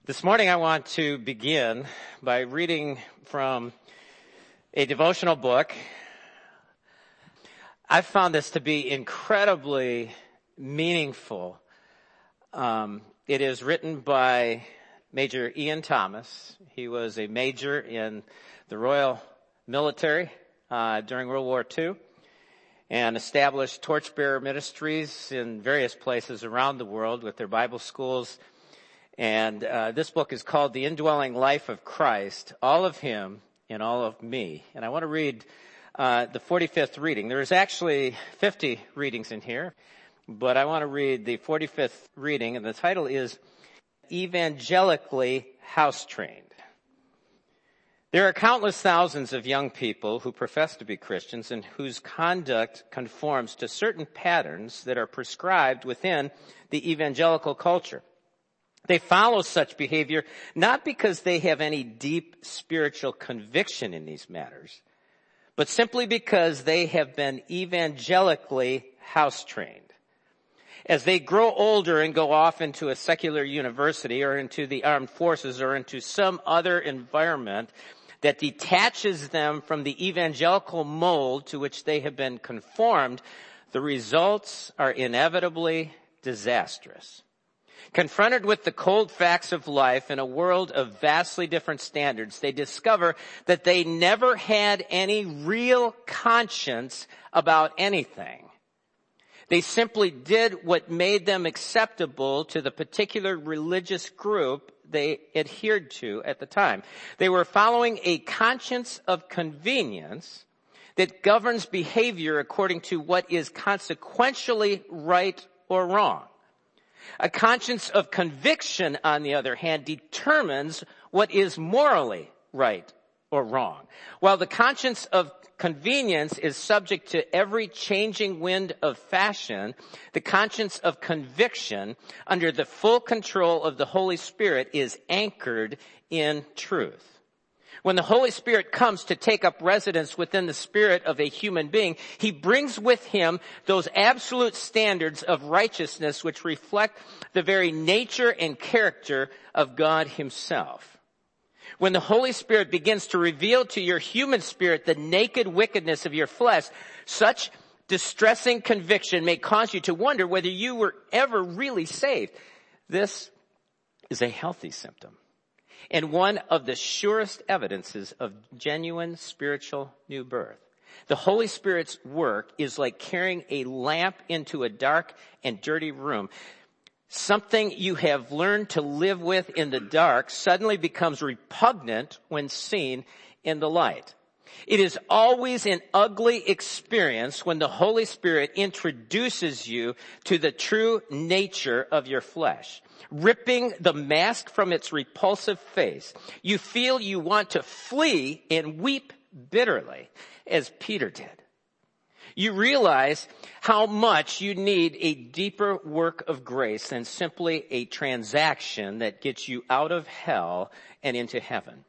This morning I want to begin by reading from a devotional book. I've found this to be incredibly meaningful. It is written by Major Ian Thomas. He was a major in the Royal Military during World War II and established torchbearer ministries in various places around the world with their Bible schools. And this book is called The Indwelling Life of Christ, All of Him and All of Me. And I want to read the 45th reading. There's actually 50 readings in here, but I want to read the 45th reading, and the title is Evangelically House-Trained. There are countless thousands of young people who profess to be Christians and whose conduct conforms to certain patterns that are prescribed within the evangelical culture. They follow such behavior not because they have any deep spiritual conviction in these matters, but simply because they have been evangelically house-trained. As they grow older and go off into a secular university or into the armed forces or into some other environment that detaches them from the evangelical mold to which they have been conformed, the results are inevitably disastrous. Confronted with the cold facts of life in a world of vastly different standards, they discover that they never had any real conscience about anything. They simply did what made them acceptable to the particular religious group they adhered to at the time. They were following a conscience of convenience that governs behavior according to what is consequentially right or wrong. A conscience of conviction, on the other hand, determines what is morally right or wrong. While the conscience of convenience is subject to every changing wind of fashion, the conscience of conviction, under the full control of the Holy Spirit, is anchored in truth. When the Holy Spirit comes to take up residence within the spirit of a human being, He brings with Him those absolute standards of righteousness which reflect the very nature and character of God Himself. When the Holy Spirit begins to reveal to your human spirit the naked wickedness of your flesh, such distressing conviction may cause you to wonder whether you were ever really saved. This is a healthy symptom, and one of the surest evidences of genuine spiritual new birth. The Holy Spirit's work is like carrying a lamp into a dark and dirty room. Something you have learned to live with in the dark suddenly becomes repugnant when seen in the light. It is always an ugly experience when the Holy Spirit introduces you to the true nature of your flesh. Ripping the mask from its repulsive face, you feel you want to flee and weep bitterly, as Peter did. You realize how much you need a deeper work of grace than simply a transaction that gets you out of hell and into heaven.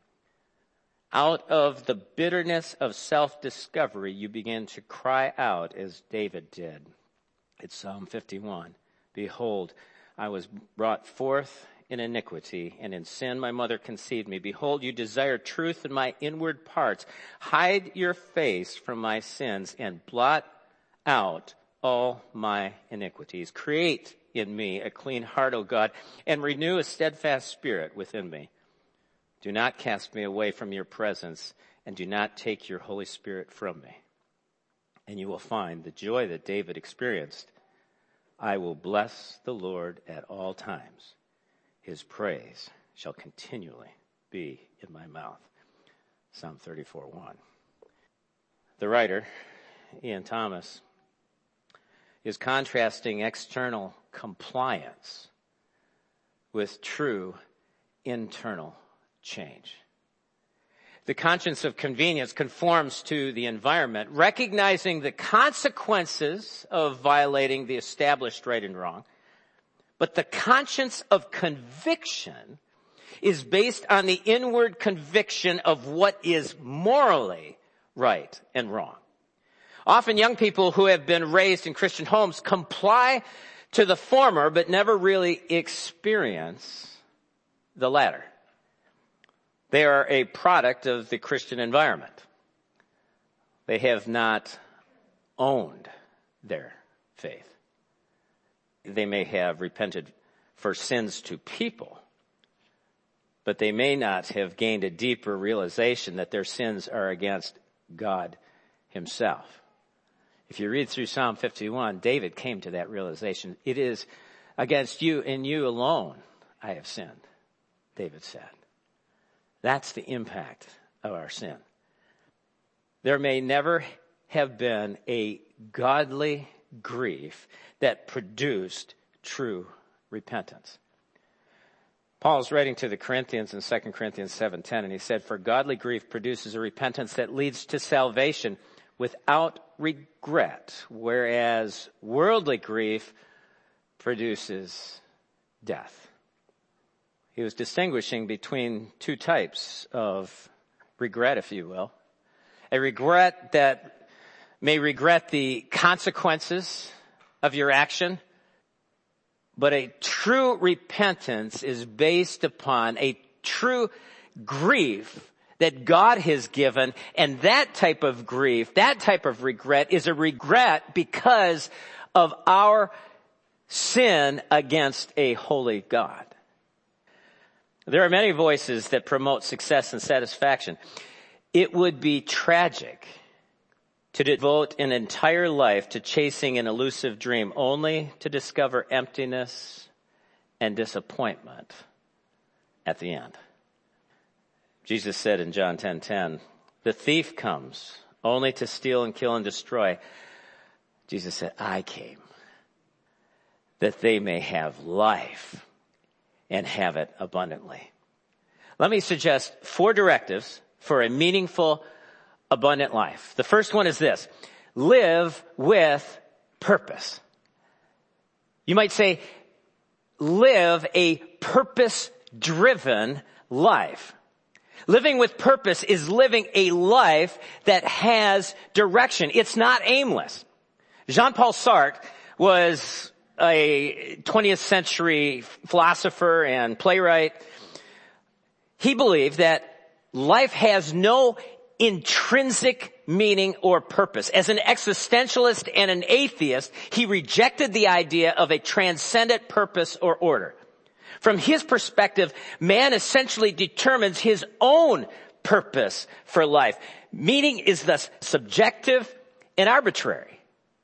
Out of the bitterness of self-discovery, you begin to cry out as David did. It's Psalm 51. Behold, I was brought forth in iniquity, and in sin my mother conceived me. Behold, you desire truth in my inward parts. Hide your face from my sins and blot out all my iniquities. Create in me a clean heart, O God, and renew a steadfast spirit within me. Do not cast me away from your presence, and do not take your Holy Spirit from me. And you will find the joy that David experienced. I will bless the Lord at all times. His praise shall continually be in my mouth. Psalm 34:1. The writer, Ian Thomas, is contrasting external compliance with true internal change. The conscience of convenience conforms to the environment, recognizing the consequences of violating the established right and wrong. But the conscience of conviction is based on the inward conviction of what is morally right and wrong. Often young people who have been raised in Christian homes comply to the former, but never really experience the latter. They are a product of the Christian environment. They have not owned their faith. They may have repented for sins to people, but they may not have gained a deeper realization that their sins are against God himself. If you read through Psalm 51, David came to that realization. It is against you and you alone I have sinned, David said. That's the impact of our sin. There may never have been a godly grief that produced true repentance. Paul's writing to the Corinthians in 2 Corinthians 7:10, and he said, "For godly grief produces a repentance that leads to salvation without regret, whereas worldly grief produces death." He was distinguishing between two types of regret, if you will. A regret that may regret the consequences of your action, but a true repentance is based upon a true grief that God has given, and that type of grief, that type of regret is a regret because of our sin against a holy God. There are many voices that promote success and satisfaction. It would be tragic to devote an entire life to chasing an elusive dream only to discover emptiness and disappointment at the end. Jesus said in John 10:10, "The thief comes only to steal and kill and destroy." Jesus said, "I came that they may have life and have it abundantly." Let me suggest 4 directives for a meaningful, abundant life. The first one is this: live with purpose. You might say, live a purpose-driven life. Living with purpose is living a life that has direction. It's not aimless. Jean-Paul Sartre was a 20th century philosopher and playwright. He believed that life has no intrinsic meaning or purpose. As an existentialist and an atheist, he rejected the idea of a transcendent purpose or order. From his perspective, man essentially determines his own purpose for life. Meaning is thus subjective and arbitrary.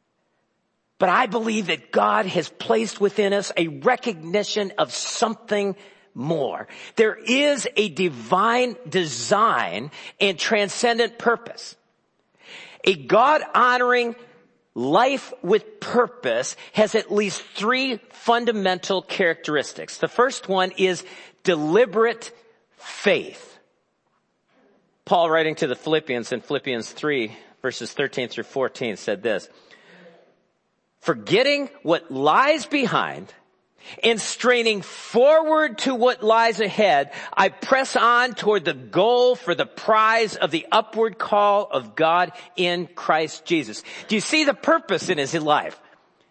But I believe that God has placed within us a recognition of something more. There is a divine design and transcendent purpose. A God-honoring life with purpose has at least 3 fundamental characteristics. The first one is deliberate faith. Paul, writing to the Philippians in Philippians 3, verses 13 through 14, said this: "Forgetting what lies behind and straining forward to what lies ahead, I press on toward the goal for the prize of the upward call of God in Christ Jesus." Do you see the purpose in his life?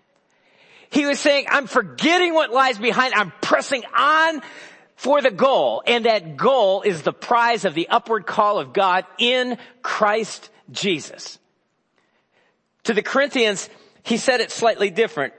He was saying, I'm forgetting what lies behind. I'm pressing on for the goal. And that goal is the prize of the upward call of God in Christ Jesus. To the Corinthians, he said it slightly different.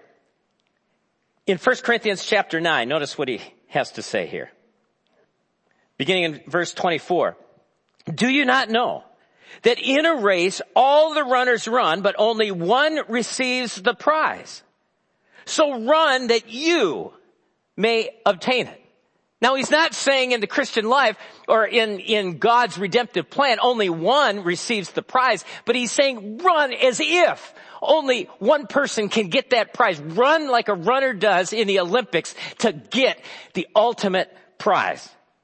In 1 Corinthians chapter 9, notice what he has to say here. Beginning in verse 24. "Do you not know that in a race all the runners run, but only one receives the prize? So run that you may obtain it." Now he's not saying in the Christian life or in God's redemptive plan only one receives the prize, but he's saying run as if only one person can get that prize. Run like a runner does in the Olympics to get the ultimate prize.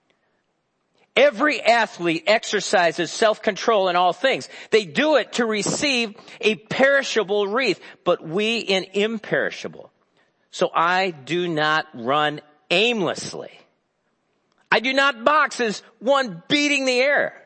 Every athlete exercises self-control in all things. They do it to receive a perishable wreath, but we an imperishable. So I do not run aimlessly. I do not box as one beating the air.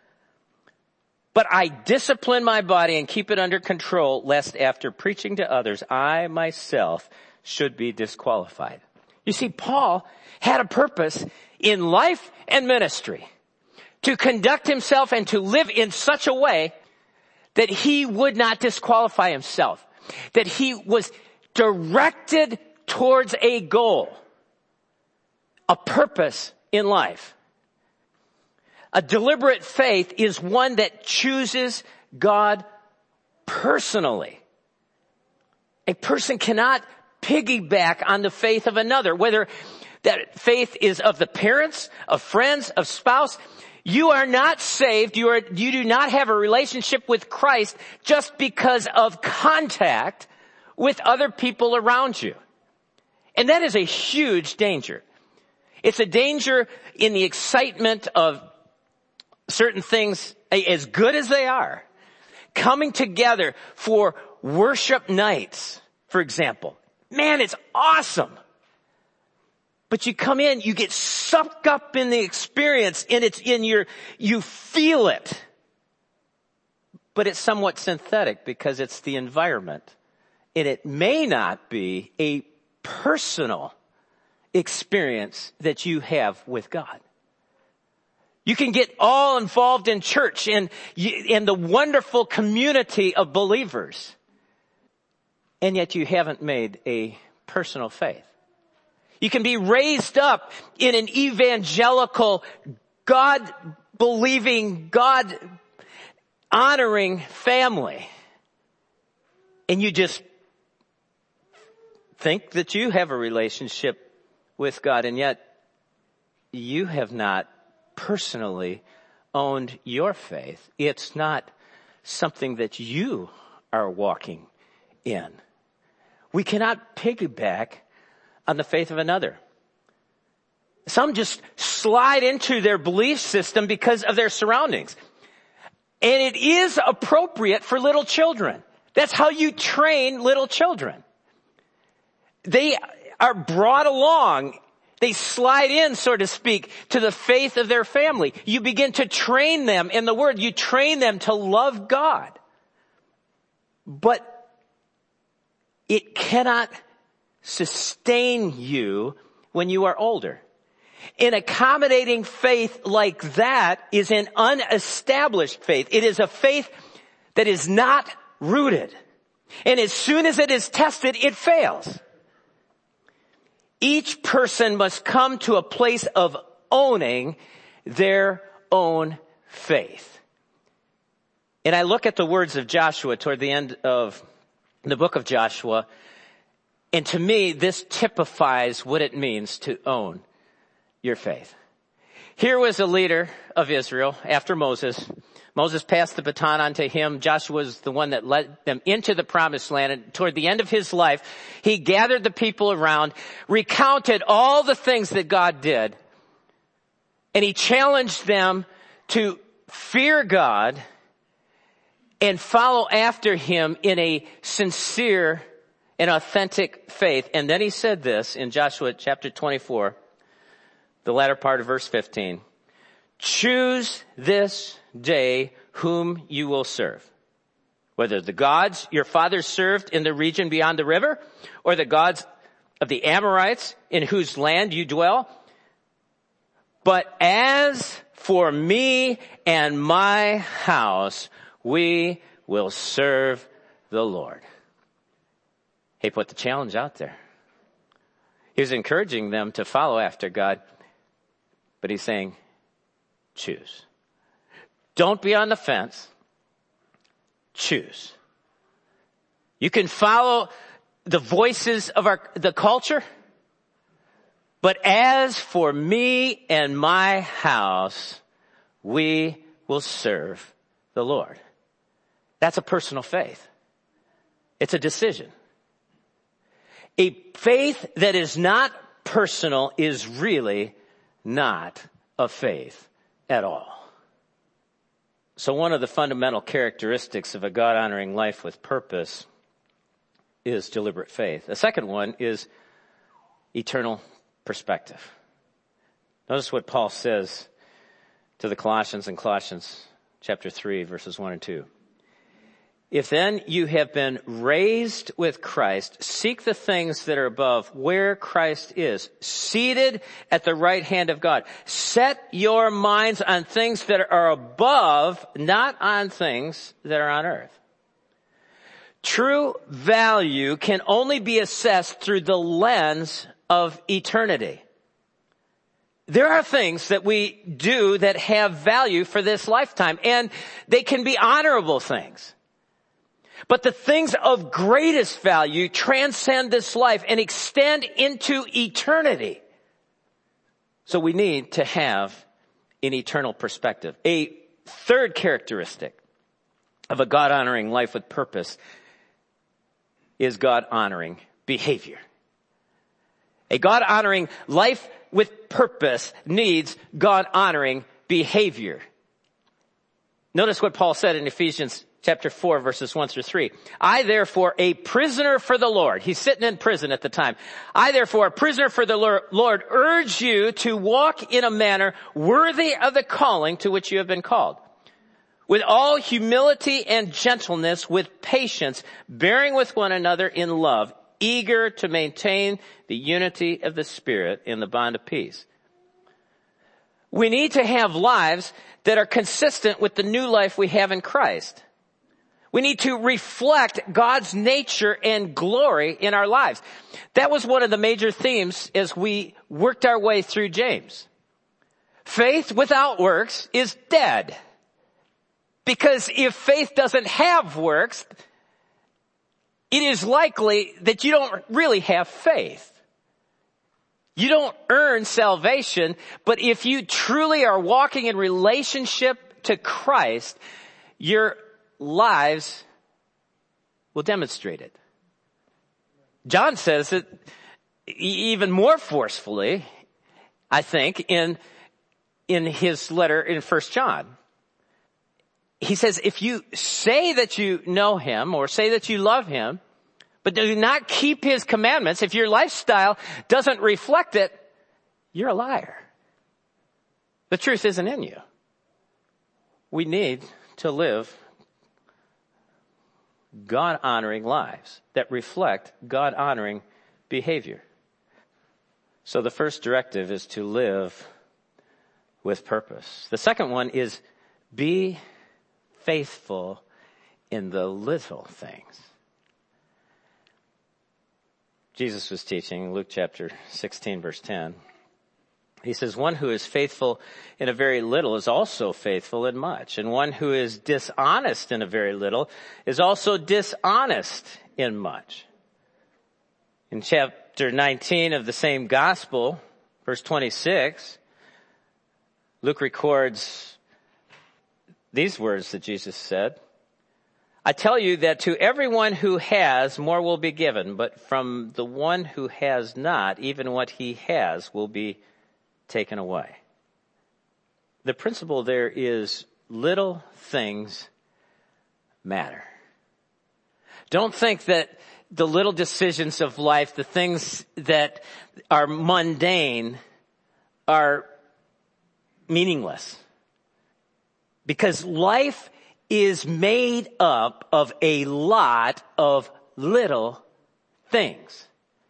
But I discipline my body and keep it under control, lest after preaching to others, I myself should be disqualified. You see, Paul had a purpose in life and ministry to conduct himself and to live in such a way that he would not disqualify himself, that he was directed towards a goal, a purpose in life. A deliberate faith is one that chooses God personally. A person cannot piggyback on the faith of another, whether that faith is of the parents, of friends, of spouse. You are not saved. You do not have a relationship with Christ just because of contact with other people around you. And that is a huge danger. It's a danger in the excitement of certain things, as good as they are, coming together for worship nights, for example. Man, it's awesome. But you come in, you get sucked up in the experience, and you feel it. But it's somewhat synthetic because it's the environment. And it may not be a personal experience that you have with God. You can get all involved in church and the wonderful community of believers, and yet you haven't made a personal faith. You can be raised up in an evangelical, God-believing, God-honoring family, and you just think that you have a relationship with God, and yet you have not personally owned your faith. It's not something that you are walking in. We cannot piggyback on the faith of another. Some just slide into their belief system because of their surroundings. And it is appropriate for little children. That's how you train little children. They are brought along. They slide in, so to speak, to the faith of their family. You begin to train them in the Word. You train them to love God. But it cannot sustain you when you are older. An accommodating faith like that is an unestablished faith. It is a faith that is not rooted. And as soon as it is tested, it fails. Each person must come to a place of owning their own faith. And I look at the words of Joshua toward the end of the book of Joshua, and to me, this typifies what it means to own your faith. Here was a leader of Israel after Moses. Moses passed the baton on to him. Joshua was the one that led them into the promised land. And toward the end of his life, he gathered the people around, recounted all the things that God did, and he challenged them to fear God and follow after him in a sincere and authentic faith. And then he said this in Joshua chapter 24, the latter part of verse 15. Choose this day whom you will serve, whether the gods your fathers served in the region beyond the river, or the gods of the Amorites in whose land you dwell. But as for me and my house, we will serve the Lord. He put the challenge out there. He was encouraging them to follow after God, but he's saying, choose. Don't be on the fence. Choose. You can follow the voices of the culture, but as for me and my house, we will serve the Lord. That's a personal faith. It's a decision. A faith that is not personal is really not a faith at all. So one of the fundamental characteristics of a God-honoring life with purpose is deliberate faith. The second one is eternal perspective. Notice what Paul says to the Colossians in Colossians chapter 3, verses 1 and 2. If then you have been raised with Christ, seek the things that are above, where Christ is, seated at the right hand of God. Set your minds on things that are above, not on things that are on earth. True value can only be assessed through the lens of eternity. There are things that we do that have value for this lifetime, and they can be honorable things. But the things of greatest value transcend this life and extend into eternity. So we need to have an eternal perspective. A third characteristic of a God-honoring life with purpose is God-honoring behavior. A God-honoring life with purpose needs God-honoring behavior. Notice what Paul said in Ephesians chapter 4, verses 1 through 3. I, therefore, a prisoner for the Lord. He's sitting in prison at the time. I, therefore, a prisoner for the Lord, urge you to walk in a manner worthy of the calling to which you have been called, with all humility and gentleness, with patience, bearing with one another in love, eager to maintain the unity of the Spirit in the bond of peace. We need to have lives that are consistent with the new life we have in Christ. We need to reflect God's nature and glory in our lives. That was one of the major themes as we worked our way through James. Faith without works is dead. Because if faith doesn't have works, it is likely that you don't really have faith. You don't earn salvation, but if you truly are walking in relationship to Christ, your lives will demonstrate it. John says it even more forcefully, I think, in his letter in 1 John. He says, if you say that you know him or say that you love him, but do not keep his commandments, if your lifestyle doesn't reflect it, you're a liar. The truth isn't in you. We need to live God-honoring lives that reflect God-honoring behavior. So the first directive is to live with purpose. The second one is be faithful in the little things. Jesus was teaching Luke chapter 16, verse 10. He says, one who is faithful in a very little is also faithful in much. And one who is dishonest in a very little is also dishonest in much. In chapter 19 of the same gospel, verse 26, Luke records these words that Jesus said. I tell you that to everyone who has, more will be given, but from the one who has not, even what he has will be taken away. The principle there is little things matter. Don't think that the little decisions of life, the things that are mundane, are meaningless. Because life is made up of a lot of little things.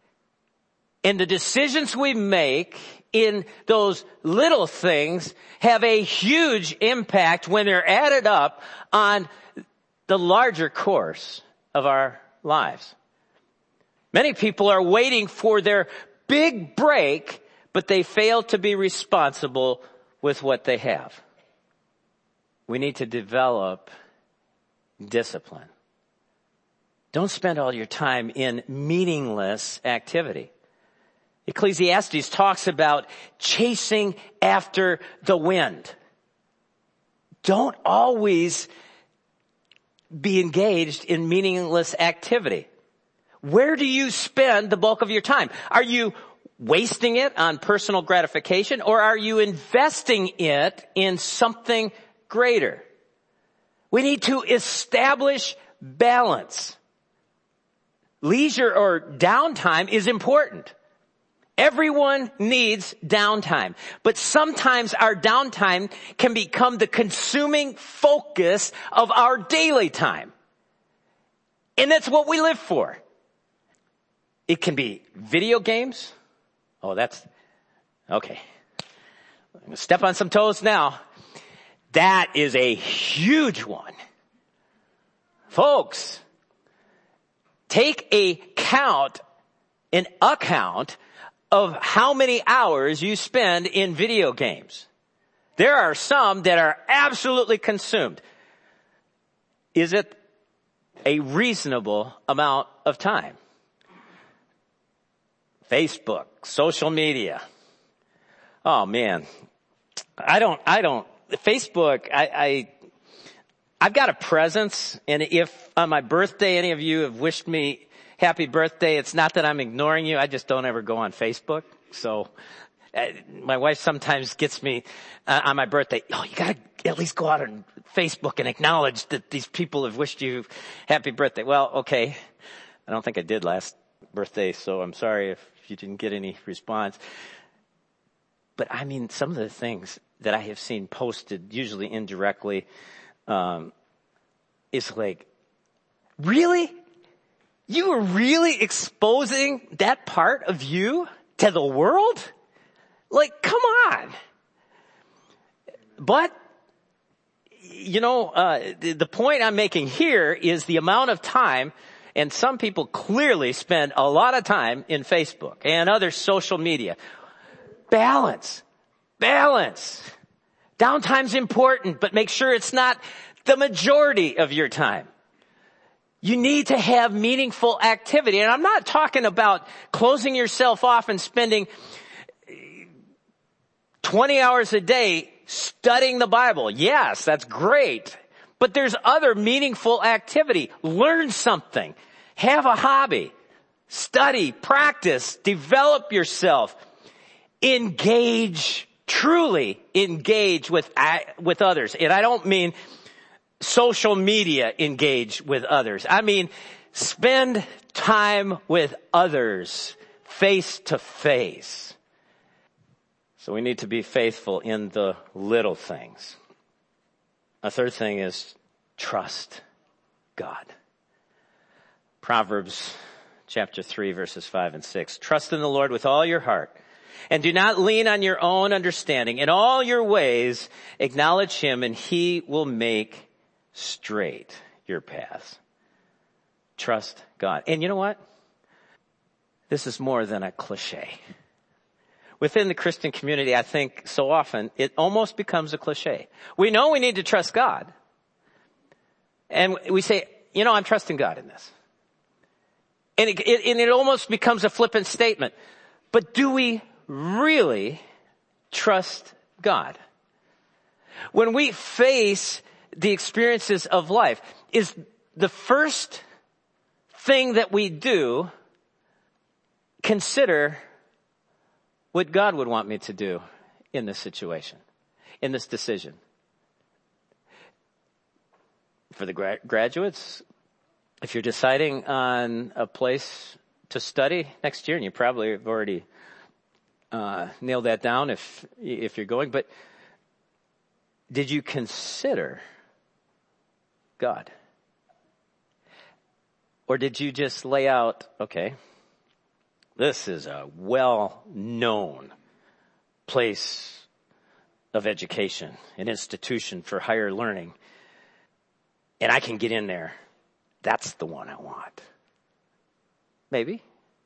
And the decisions we make in those little things have a huge impact when they're added up on the larger course of our lives. Many people are waiting for their big break, but they fail to be responsible with what they have. We need to develop discipline. Don't spend all your time in meaningless activity. Ecclesiastes talks about chasing after the wind. Don't always be engaged in meaningless activity. Where do you spend the bulk of your time? Are you wasting it on personal gratification, or are you investing it in something greater? We need to establish balance. Leisure or downtime is important. Everyone needs downtime, but sometimes our downtime can become the consuming focus of our daily time. And that's what we live for. It can be video games. Oh, that's, okay. I'm going to step on some toes now. That is a huge one. Folks, take an account of how many hours you spend in video games. There are some that are absolutely consumed. Is it a reasonable amount of time? Facebook, social media. Oh man. Facebook, I've got a presence, and if on my birthday any of you have wished me happy birthday, it's not that I'm ignoring you, I just don't ever go on Facebook. So my wife sometimes gets me on my birthday, you gotta at least go out on Facebook and acknowledge that these people have wished you happy birthday. Well, okay. I don't think I did last birthday, so I'm sorry if you didn't get any response. But I mean, some of the things that I have seen posted, usually indirectly, is like, really? You are really exposing that part of you to the world? Like, come on. But, the point I'm making here is the amount of time, and some people clearly spend a lot of time in Facebook and other social media. Balance. Downtime's important, but make sure it's not the majority of your time. You need to have meaningful activity. And I'm not talking about closing yourself off and spending 20 hours a day studying the Bible. Yes, that's great. But there's other meaningful activity. Learn something. Have a hobby. Study, practice, develop yourself. Truly engage with others. And I don't mean social media engage with others. I mean, spend time with others face to face. So we need to be faithful in the little things. A third thing is trust God. Proverbs chapter 3 verses 5 and 6. Trust in the Lord with all your heart. And do not lean on your own understanding. In all your ways, acknowledge him, and he will make straight your paths. Trust God. And you know what? This is more than a cliche. Within the Christian community, I think so often it almost becomes a cliche. We know we need to trust God. And we say, I'm trusting God in this. And it almost becomes a flippant statement. But do we really trust God? When we face the experiences of life, is the first thing that we do consider what God would want me to do in this situation, in this decision? For the graduates, if you're deciding on a place to study next year, and you probably have already nailed that down if you're going, but did you consider God? Or did you just lay out, okay, this is a well-known place of education, an institution for higher learning, and I can get in there. That's the one I want. Maybe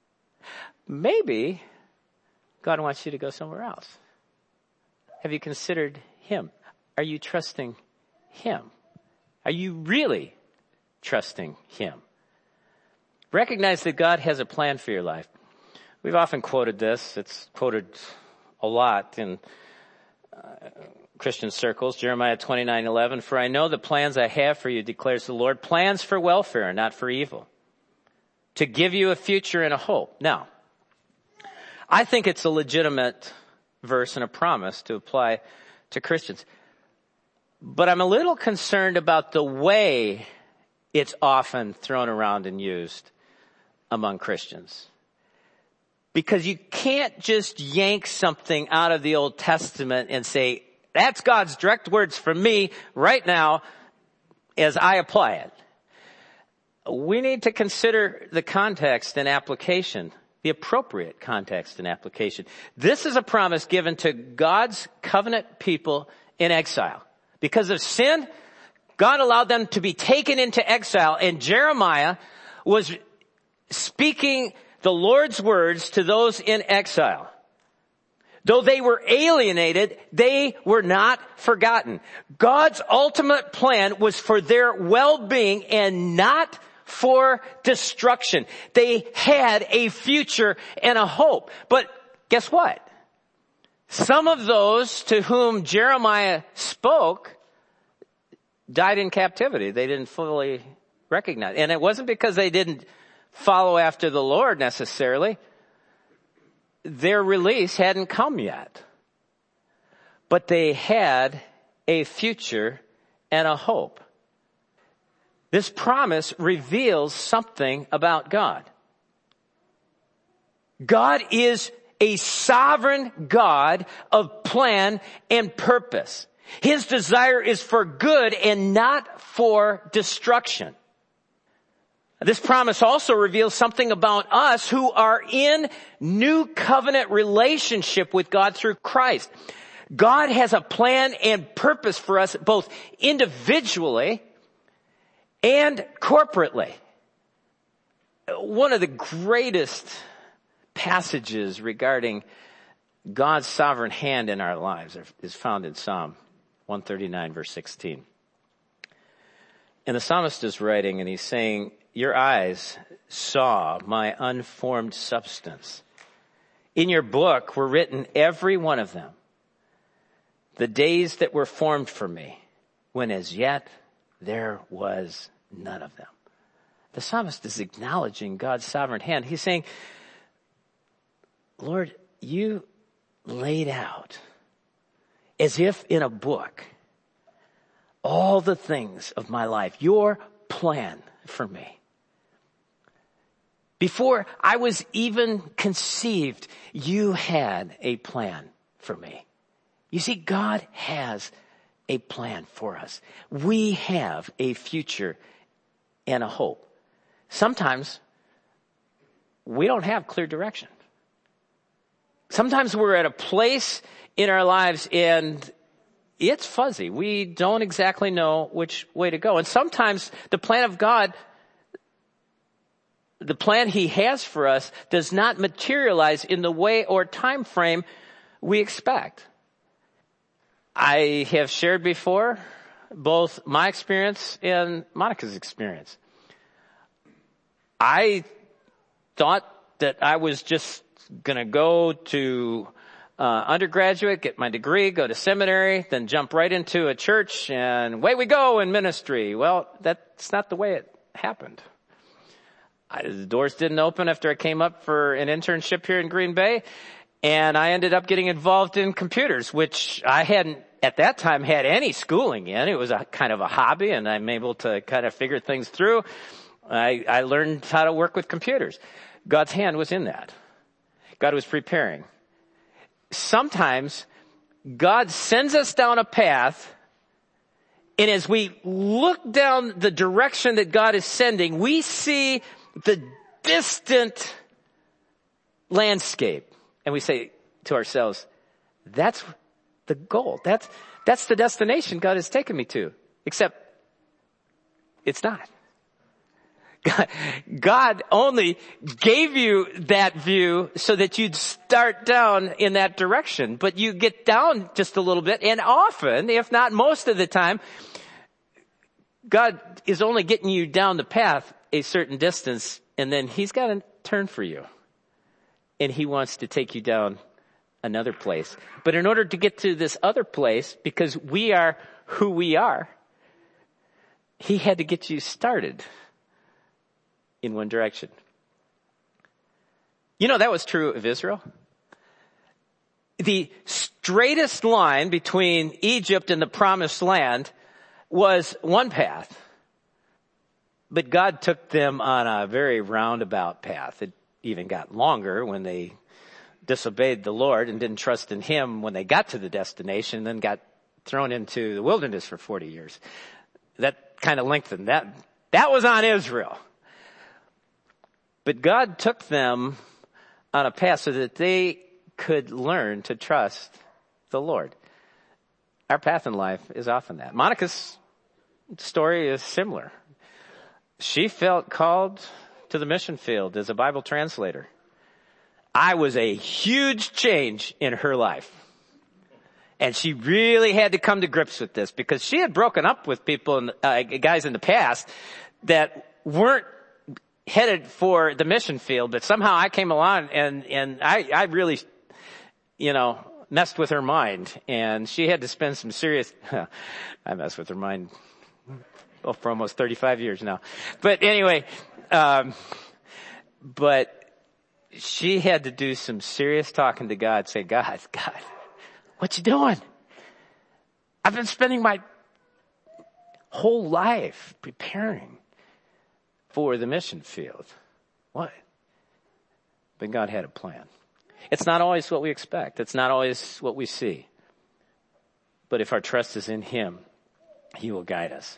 God wants you to go somewhere else. Have you considered him? Are you trusting him? Are you really trusting him? Recognize that God has a plan for your life. We've often quoted this. It's quoted a lot in Christian circles. Jeremiah 29:11. For I know the plans I have for you, declares the Lord, plans for welfare and not for evil, to give you a future and a hope. Now, I think it's a legitimate verse and a promise to apply to Christians. But I'm a little concerned about the way it's often thrown around and used among Christians. Because you can't just yank something out of the Old Testament and say, that's God's direct words from me right now as I apply it. we need to consider the context and application, the appropriate context and application. This is a promise given to God's covenant people in exile. Because of sin, God allowed them to be taken into exile, and Jeremiah was speaking the Lord's words to those in exile. Though they were alienated, they were not forgotten. God's ultimate plan was for their well-being and not for destruction. They had a future and a hope. But guess what? Some of those to whom Jeremiah spoke died in captivity. They didn't fully recognize. And it wasn't because they didn't follow after the Lord necessarily. Their release hadn't come yet. But they had a future and a hope. This promise reveals something about God. God is a sovereign God of plan and purpose. His desire is for good and not for destruction. This promise also reveals something about us who are in new covenant relationship with God through Christ. God has a plan and purpose for us both individually and corporately. One of the greatest passages regarding God's sovereign hand in our lives is found in Psalm 139, verse 16. And the psalmist is writing, and he's saying, "Your eyes saw my unformed substance. In your book were written, every one of them, the days that were formed for me, when as yet there was none of them." The psalmist is acknowledging God's sovereign hand. He's saying, Lord, you laid out, as if in a book, all the things of my life, your plan for me. Before I was even conceived, you had a plan for me. You see, God has a plan for us. We have a future and a hope. Sometimes we don't have clear direction. Sometimes we're at a place in our lives and it's fuzzy. We don't exactly know which way to go. And sometimes the plan of God, the plan He has for us, does not materialize in the way or time frame we expect. I have shared before both my experience and Monica's experience. I thought that I was just going to go to undergraduate, get my degree, go to seminary, then jump right into a church, and away we go in ministry. Well, that's not the way it happened. The doors didn't open after I came up for an internship here in Green Bay, and I ended up getting involved in computers, which I hadn't at that time had any schooling in. It was a kind of a hobby, and I'm able to kind of figure things through. I learned how to work with computers. God's hand was in that. God was preparing. Sometimes God sends us down a path, and as we look down the direction that God is sending, we see the distant landscape. And we say to ourselves, that's the goal. That's the destination God has taken me to. Except it's not. God only gave you that view so that you'd start down in that direction. But you get down just a little bit, and often, if not most of the time, God is only getting you down the path a certain distance, and then He's got a turn for you. And He wants to take you down another place. But in order to get to this other place, because we are who we are, He had to get you started in one direction. You know, that was true of Israel. The straightest line between Egypt and the promised land was one path. But God took them on a very roundabout path. It even got longer when they disobeyed the Lord and didn't trust in Him when they got to the destination, and then got thrown into the wilderness for 40 years. That kind of lengthened. That was on Israel. But God took them on a path so that they could learn to trust the Lord. Our path in life is often that. Monica's story is similar. She felt called to the mission field as a Bible translator. I was a huge change in her life. And she really had to come to grips with this because she had broken up with people, guys in the past that weren't headed for the mission field, but somehow I came along and I really, messed with her mind, and she had to spend some serious, I messed with her mind for almost 35 years now. But anyway, but she had to do some serious talking to God, say, God, what you doing? I've been spending my whole life preparing for the mission field. What? But God had a plan. It's not always what we expect. It's not always what we see. But if our trust is in Him, He will guide us.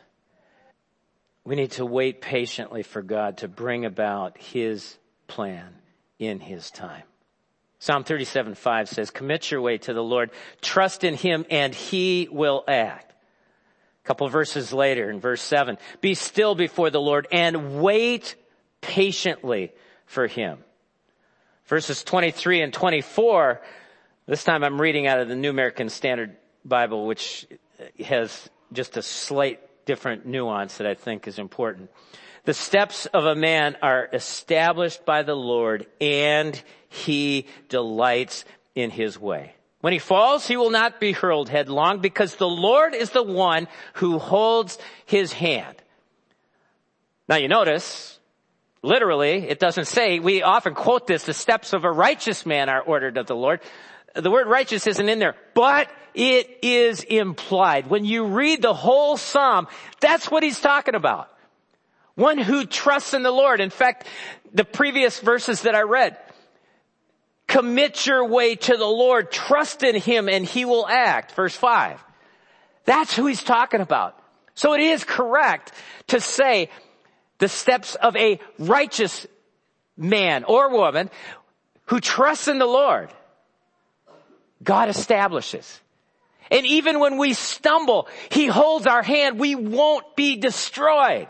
We need to wait patiently for God to bring about His plan in His time. Psalm 37:5 says, commit your way to the Lord. Trust in Him and He will act. A couple verses later in verse 7, be still before the Lord and wait patiently for Him. Verses 23 and 24, this time I'm reading out of the New American Standard Bible, which has just a slight different nuance that I think is important. The steps of a man are established by the Lord, and He delights in his way. When he falls, he will not be hurled headlong because the Lord is the one who holds his hand. Now you notice, literally, it doesn't say, we often quote this, the steps of a righteous man are ordered of the Lord. The word righteous isn't in there, but it is implied. When you read the whole psalm, that's what he's talking about. One who trusts in the Lord. In fact, the previous verses that I read, commit your way to the Lord, trust in Him, and He will act. Verse 5. That's who he's talking about. So it is correct to say the steps of a righteous man or woman who trusts in the Lord, God establishes. And even when we stumble, He holds our hand. We won't be destroyed.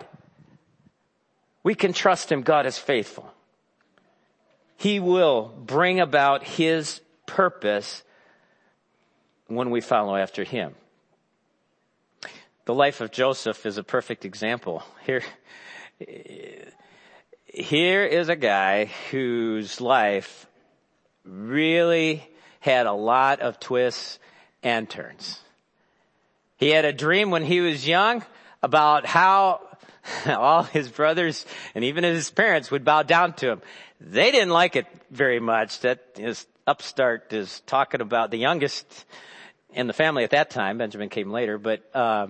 We can trust Him. God is faithful. He will bring about His purpose when we follow after Him. The life of Joseph is a perfect example. Here is a guy whose life really had a lot of twists and turns. He had a dream when he was young about how all his brothers and even his parents would bow down to him. They didn't like it very much. That his upstart is talking about the youngest in the family at that time. Benjamin came later, but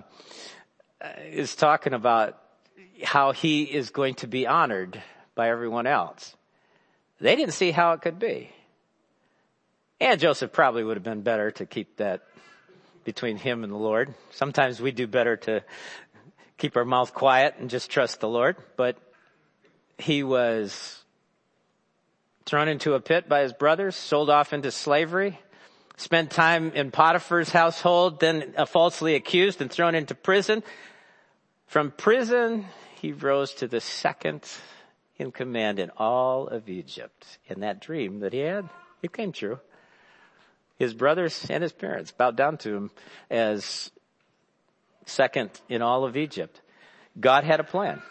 is talking about how he is going to be honored by everyone else. They didn't see how it could be. And Joseph probably would have been better to keep that between him and the Lord. Sometimes we do better to keep our mouth quiet and just trust the Lord. But he was thrown into a pit by his brothers, sold off into slavery, spent time in Potiphar's household, then falsely accused and thrown into prison. From prison, he rose to the second in command in all of Egypt. And that dream that he had, it came true. His brothers and his parents bowed down to him as second in all of Egypt. God had a plan.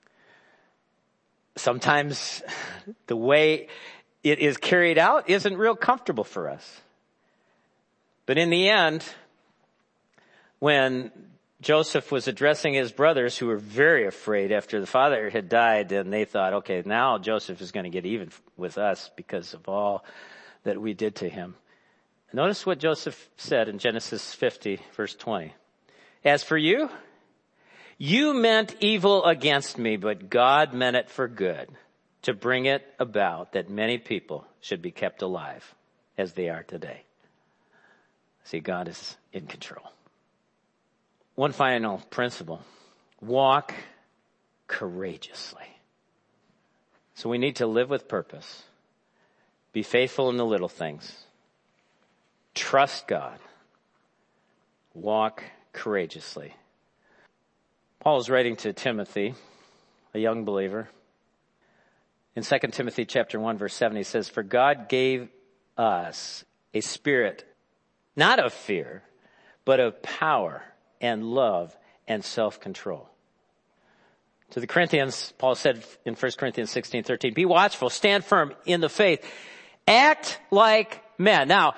Sometimes the way it is carried out isn't real comfortable for us. But in the end, when Joseph was addressing his brothers who were very afraid after the father had died, and they thought, okay, now Joseph is going to get even with us because of all that we did to him. Notice what Joseph said in Genesis 50, verse 20. As for you, you meant evil against me, but God meant it for good, to bring it about that many people should be kept alive as they are today. See, God is in control. One final principle. Walk courageously. So we need to live with purpose. Be faithful in the little things. Trust God. Walk courageously. Paul is writing to Timothy, a young believer. In 2 Timothy chapter 1, verse 7, he says, "For God gave us a spirit, not of fear, but of power and love and self-control." To the Corinthians, Paul said in 1 Corinthians 16:13, "Be watchful, stand firm in the faith, act like men." Now,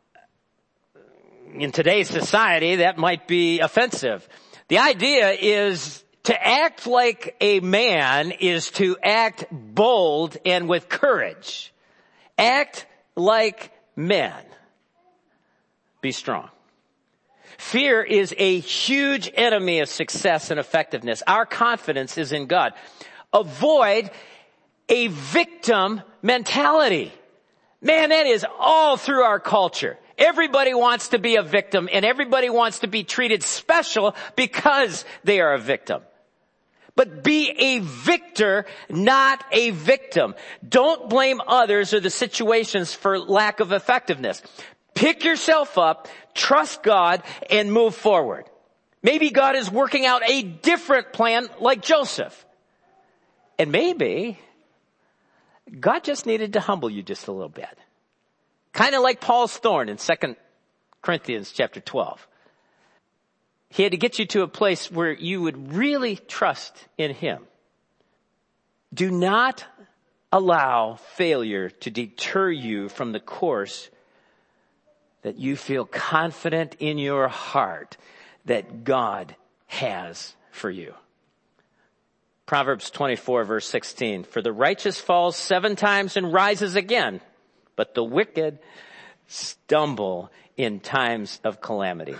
in today's society, that might be offensive. The idea is to act like a man is to act bold and with courage. Act like men. Be strong. Fear is a huge enemy of success and effectiveness. Our confidence is in God. Avoid a victim mentality. Man, that is all through our culture. Everybody wants to be a victim, and everybody wants to be treated special because they are a victim. But be a victor, not a victim. Don't blame others or the situations for lack of effectiveness. Pick yourself up, trust God, and move forward. Maybe God is working out a different plan like Joseph. And maybe God just needed to humble you just a little bit. Kind of like Paul's thorn in 2 Corinthians chapter 12. He had to get you to a place where you would really trust in him. Do not allow failure to deter you from the course that you feel confident in your heart that God has for you. Proverbs 24 verse 16, "For the righteous falls 7 times and rises again, but the wicked stumble in times of calamity."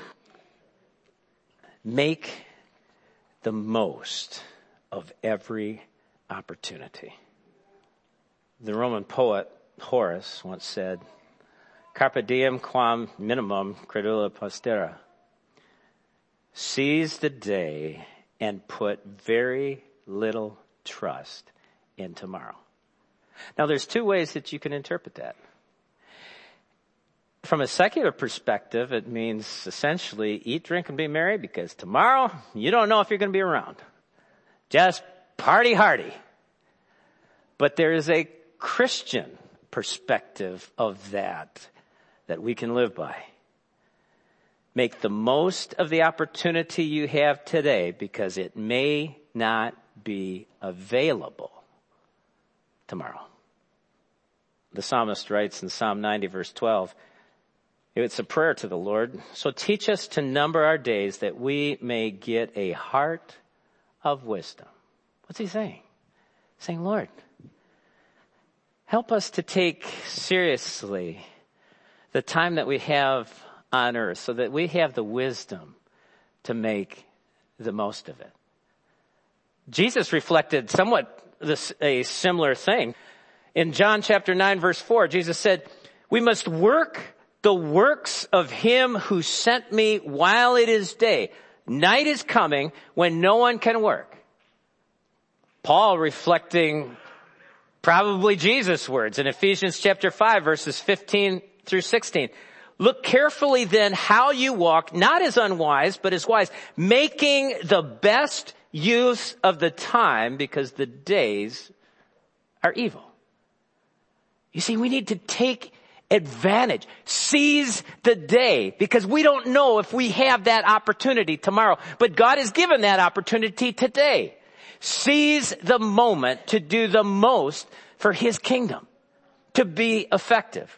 Make the most of every opportunity. The Roman poet Horace once said, "Carpe diem quam minimum credula postera." Seize the day and put very little trust in tomorrow. Now, there's 2 ways that you can interpret that. From a secular perspective, it means essentially eat, drink, and be merry, because tomorrow you don't know if you're going to be around. Just party hardy. But there is a Christian perspective of that we can live by. Make the most of the opportunity you have today, because it may not be available tomorrow. The psalmist writes in Psalm 90 verse 12, it's a prayer to the Lord. "So teach us to number our days that we may get a heart of wisdom." What's he saying? He's saying, Lord, help us to take seriously the time that we have on earth so that we have the wisdom to make the most of it. Jesus reflected somewhat a similar thing. In John chapter 9 verse 4, Jesus said, "We must work the works of him who sent me while it is day. Night is coming when no one can work." Paul reflecting probably Jesus' words in Ephesians chapter 5 verses 15 through 16. "Look carefully then how you walk, not as unwise, but as wise, making the best use of the time, because the days are evil." You see, we need to take advantage. Seize the day, because we don't know if we have that opportunity tomorrow. But God has given that opportunity today. Seize the moment to do the most for his kingdom, to be effective.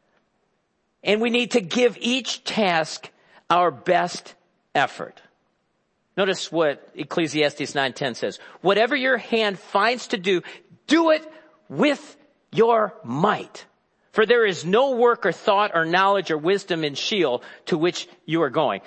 And we need to give each task our best effort. Notice what Ecclesiastes 9:10 says. "Whatever your hand finds to do, do it with your might. For there is no work or thought or knowledge or wisdom in Sheol to which you are going."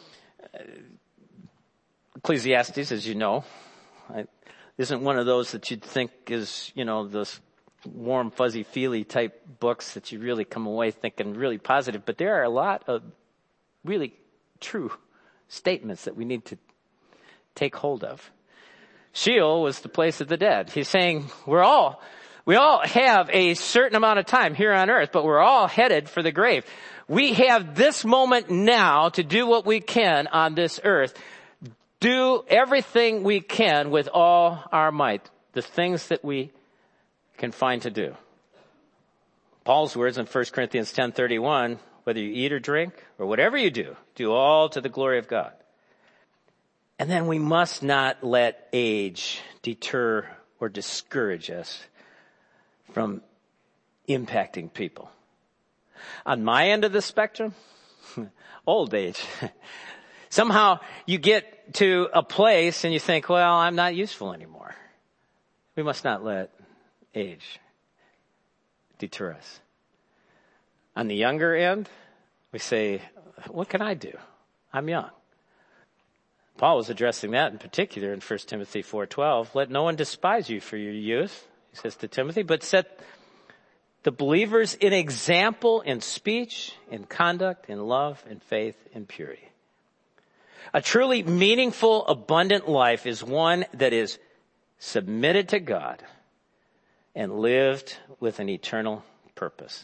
Ecclesiastes, as you know, isn't one of those that you'd think is, those warm, fuzzy, feely type books that you really come away thinking really positive. But there are a lot of really true statements that we need to take hold of. Sheol was the place of the dead. He's saying we all have a certain amount of time here on earth, but we're all headed for the grave. We have this moment now to do what we can on this earth. Do everything we can with all our might, the things that we can find to do. Paul's words in 1 Corinthians 10:31, whether you eat or drink or whatever you do all to the glory of God. And then we must not let age deter or discourage us from impacting people. On my end of the spectrum, old age. Somehow you get to a place and you think, well, I'm not useful anymore. We must not let age deter us. On the younger end, we say, what can I do? I'm young. Paul was addressing that in particular in 1 Timothy 4:12. Let no one despise you for your youth, he says to Timothy, but set the believers in example in speech, in conduct, in love, in faith, in purity. A truly meaningful, abundant life is one that is submitted to God and lived with an eternal purpose.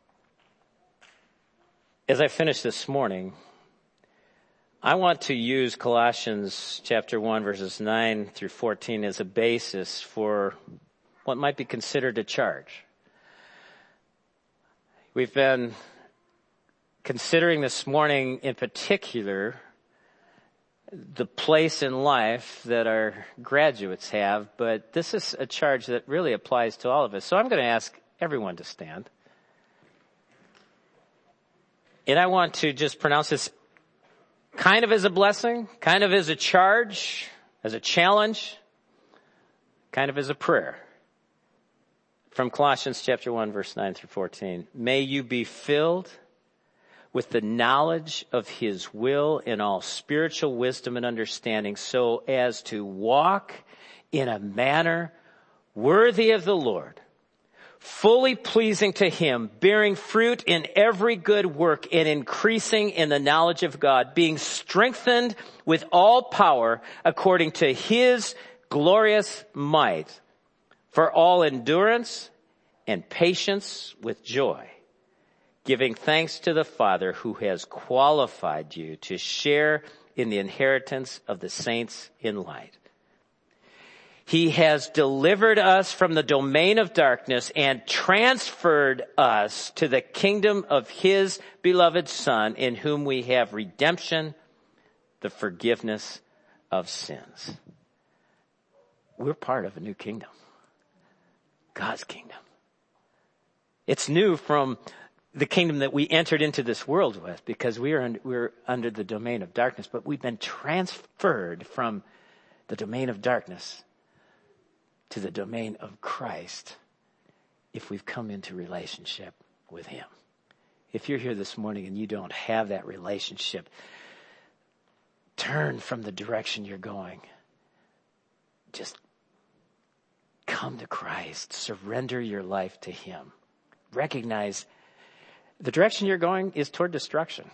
As I finish this morning, I want to use Colossians chapter 1 verses 9 through 14 as a basis for what might be considered a charge. We've been considering this morning in particular the place in life that our graduates have, but this is a charge that really applies to all of us. So I'm going to ask everyone to stand. And I want to just pronounce this kind of as a blessing, kind of as a charge, as a challenge, kind of as a prayer. From Colossians chapter 1, verse 9 through 14. May you be filled with the knowledge of his will in all spiritual wisdom and understanding, so as to walk in a manner worthy of the Lord, fully pleasing to him, bearing fruit in every good work and increasing in the knowledge of God, being strengthened with all power according to his glorious might, for all endurance and patience with joy, giving thanks to the Father who has qualified you to share in the inheritance of the saints in light. He has delivered us from the domain of darkness and transferred us to the kingdom of his beloved Son, in whom we have redemption, the forgiveness of sins. We're part of a new kingdom. God's kingdom. It's new from the kingdom that we entered into this world with, because we're under the domain of darkness, but we've been transferred from the domain of darkness to the domain of Christ if we've come into relationship with him. If you're here this morning and you don't have that relationship, turn from the direction you're going. Just come to Christ. Surrender your life to him. Recognize the direction you're going is toward destruction.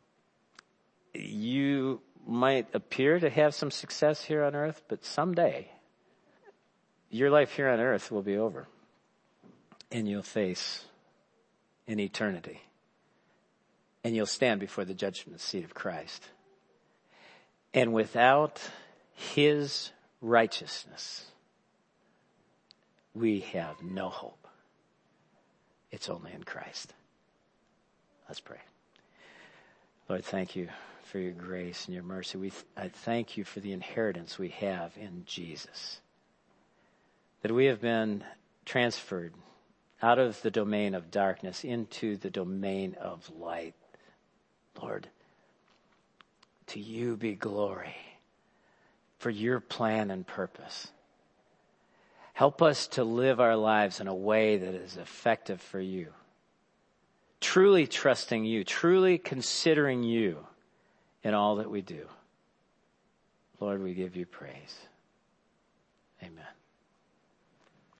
You might appear to have some success here on earth, but someday your life here on earth will be over and you'll face an eternity and you'll stand before the judgment seat of Christ. And without his righteousness, we have no hope. It's only in Christ. Let's pray. Lord, thank you for your grace and your mercy. I thank you for the inheritance we have in Jesus. That we have been transferred out of the domain of darkness into the domain of light. Lord, to you be glory for your plan and purpose. Help us to live our lives in a way that is effective for you. Truly trusting you, truly considering you in all that we do. Lord, we give you praise. Amen.